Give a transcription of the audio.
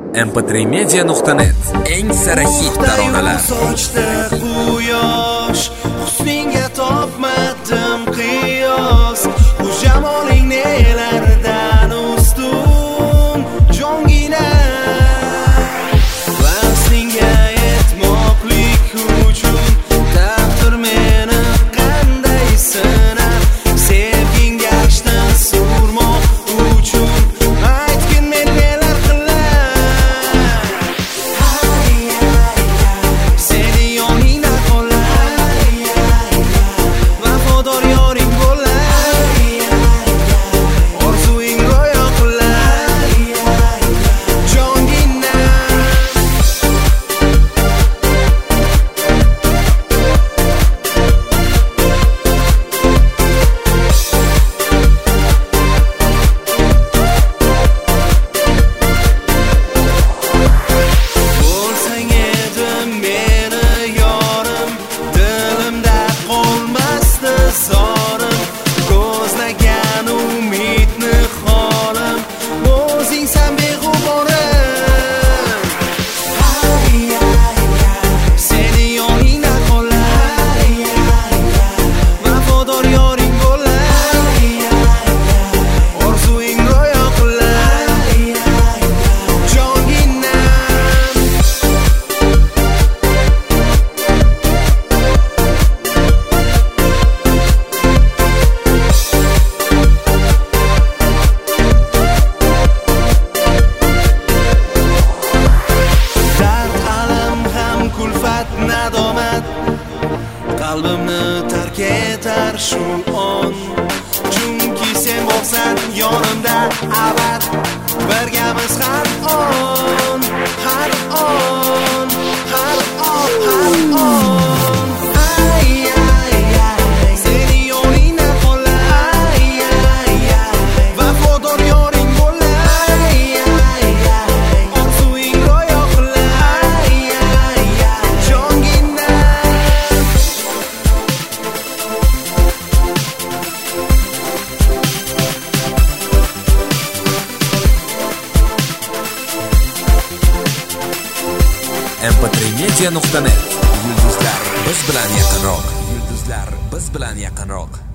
mp3media.net eng sara hit taronalar. Sochda quyosh, husningga topmadim qiyos. Bu jamoling nelardan ustun, jongina. Vaslingga yetmoqlik uchun taqdir meni qanday sinar. Sevgingga ashdan surmoq uchun aytgin men nelar qilar. Seni yoningda qolar, vafodor yoring bo'lar. Orzuing ro'yo qilar, jongina. Bo'lsang edim meni yorim, dilimda qolmasdi sorim. Ko'zlagan umidni xolim, o'zingsan beg'uborim. Seni yoningda qolar, vafodor yoring bo'lar. Orzuing ro'yo qilar, jongina. Dard, alam ham kulfat, nadomat qalbimni tark etar shu on. Chunki sen bo'lsan yonimda abad, birgamiz har on, har on, har on, har on. Ay, ay, ay, seni yoningda qolar, ay, ay, ay, vafodor yoring bo'lar, ay, ay, ay, orzuing ro'yo qilar, ay, ay, ay, jongina. mp3media.net Yulduzlar biz bilan yaqinroq. Yulduzlar biz bilan yaqinroq.